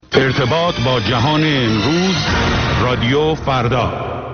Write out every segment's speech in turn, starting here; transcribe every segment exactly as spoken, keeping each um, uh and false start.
ارتباط با جهان امروز، رادیو فردا.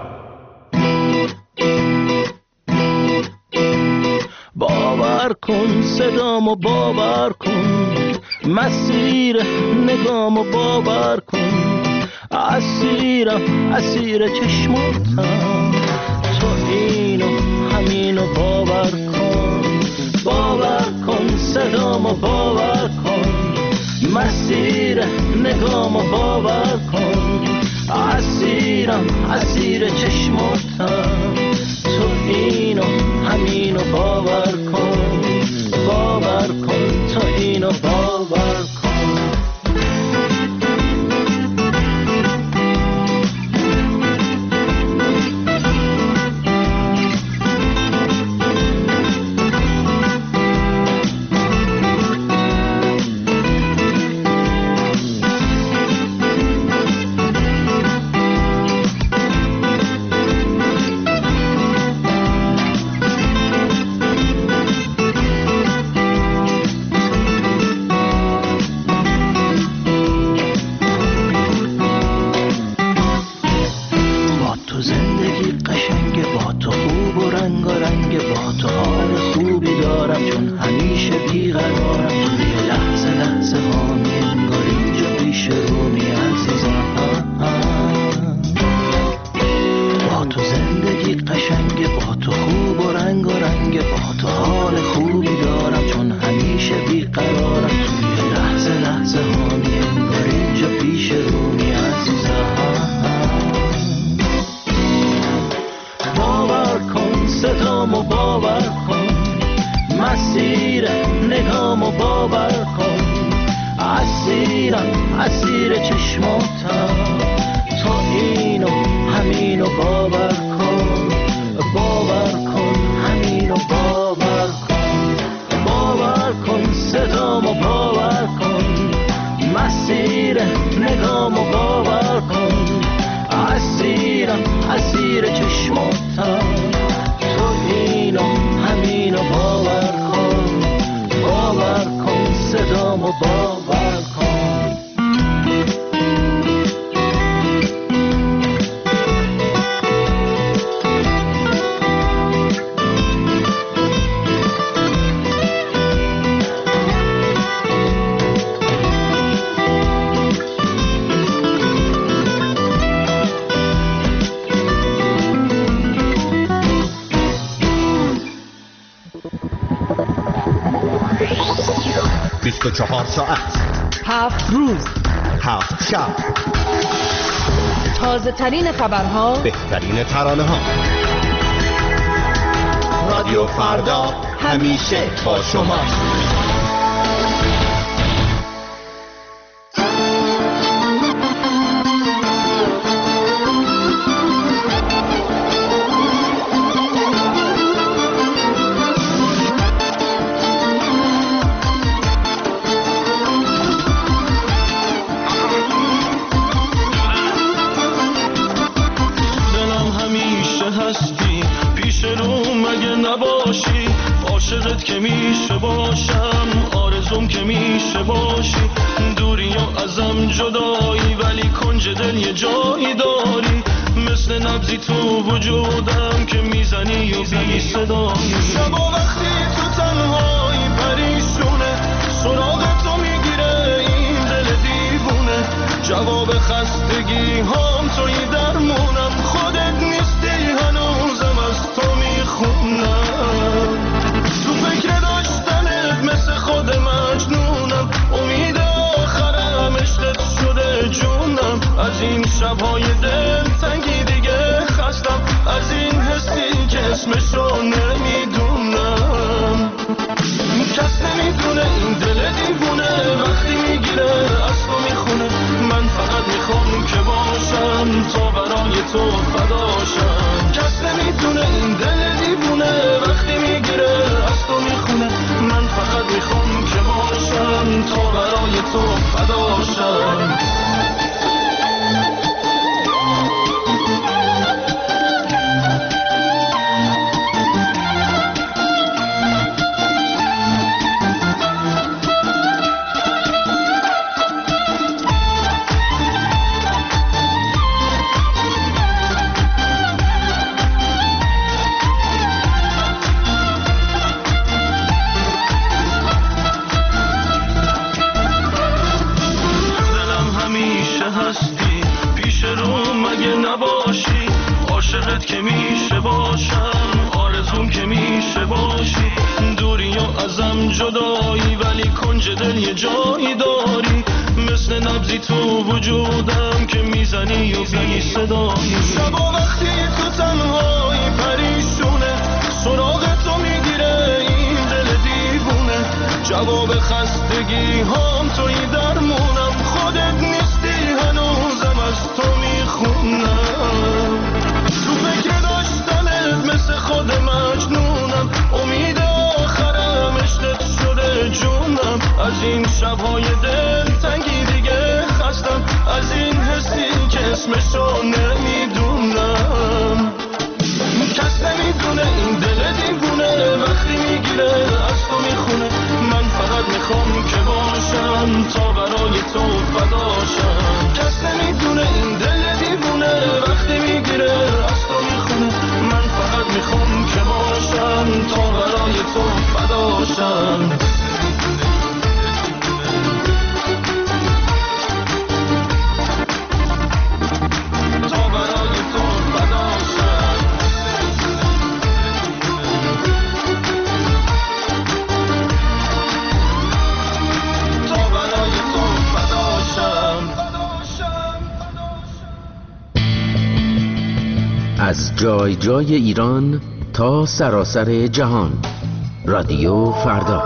باور کن صدامو، باور کن مسیر نگامو، باور کن اسیرم اسیر چشماتم، تو اینو همینو باور کن. باور کن صدامو، باور کن مسیر نگامو، باور کن اسیرم اسیر چشماتم، تو اینو همینو باور کن. باور کن تو اینو باور کن. بیست و چهار ساعت، هفت روز، هفت شب، تازه ترین خبرها، بهترین ترانه ها. رادیو فردا همیشه با شما. که میشه باشم، آرزوم که میشه باشی، دوری یا ازم جدایی ولی کنج دل یه جایی داری، مثل نبضی تو وجودم که میزنی و بی صدایی. شبا وقتی تو تنهایی پریشونه، سراغ تو میگیره این دل دیوونه، جواب خستگی هام توی درمونم، خودت نیستی هنوزم از تو میخونم، تو فکر داشتنت مثل خود مجنونم، امید آخرم عشقت شده جونم، از این شبهای دل تنگی دیگه خستم، از این حسی که اسمشو نمیدونم، کس نمیدونه این دل دیوونه وقتی میگیره از تو میخونه، من فقط میخوام که باشم تا برای تو فداشم، کس نمیدونه این دل دیوونه وقتی میگیره از تو میخونه، من فقط میخوام که باشم تا برای تو فداشم. خودت که میشه باشم، آرزوم که میشه باشی، دوری و ازم جدایی ولی کنج دل یه جایی داری، مثل نبضی تو وجودم که میزنی و بی صدایی. شبا وقتی تو تنهایی پریشونه، سراغ تو میگیره این دل دیوونه، جواب خستگی هم توی درمونم، خودت نیستی هنوزم از تو میخونم، تو فکر داشتنت مثل خود مجنونم، امید آخرم عشقت شده جونم، از این شبهای دل تنگی دیگه خستم، از این حسی که اسمشو نمیدونم، کس نمیدونه این دل دیوونه وقتی میگیره از تو میخونه، من فقط میخوام که باشم تا برای تو فداشم، کس نمیدونه این دل دیوونه وقتی میگیره از تو میخونه، من فقط میخوام که باشم تا برای تو فداشم. از جای جای ایران تا سراسر جهان، رادیو فردا.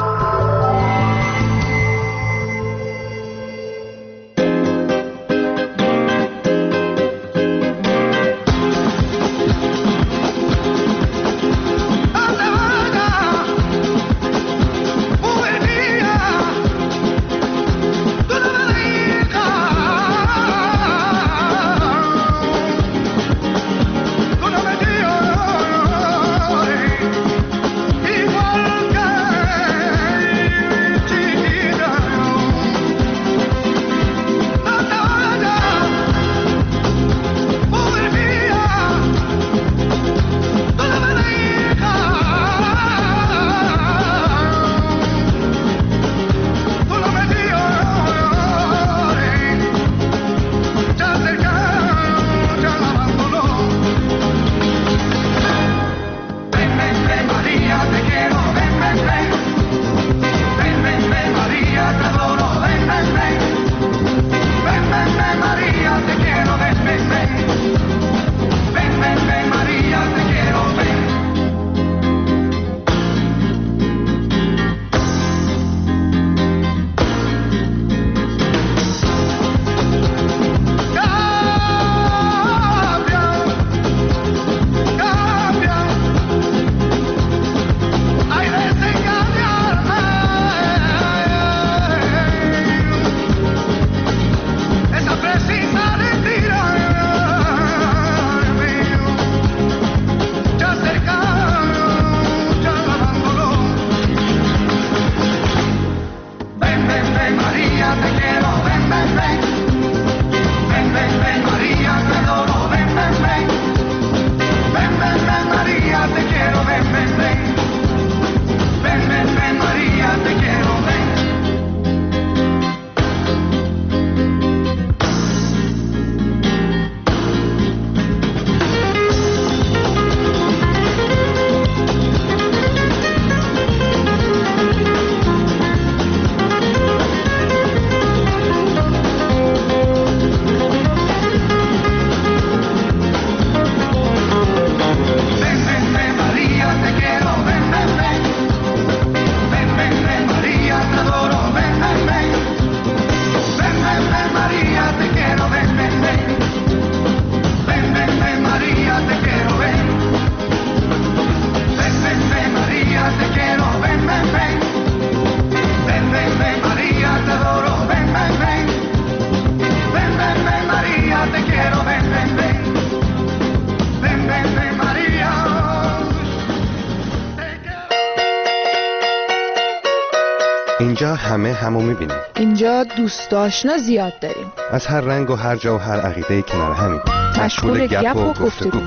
اینجا همه همو میبینیم. اینجا دوست آشنا زیاد داریم. از هر رنگ و هر جا و هر عقیده‌ای کنار همین. مشغول گپ و گفتگو.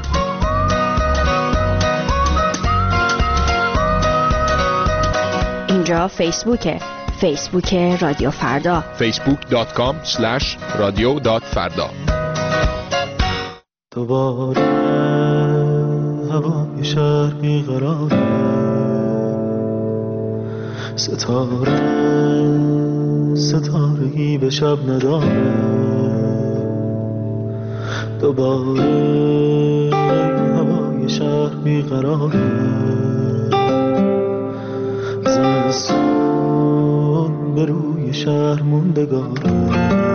اینجا فیسبوکه. فیسبوک رادیو فردا. فیسبوک دات کام اسلش رادیو دات فردا. دوباره هوای شهر بیقراره، ستاره ستارگی به شب نداره، دوباره هوای شهر بیقراره، زمستون به روی شهر موندگاره.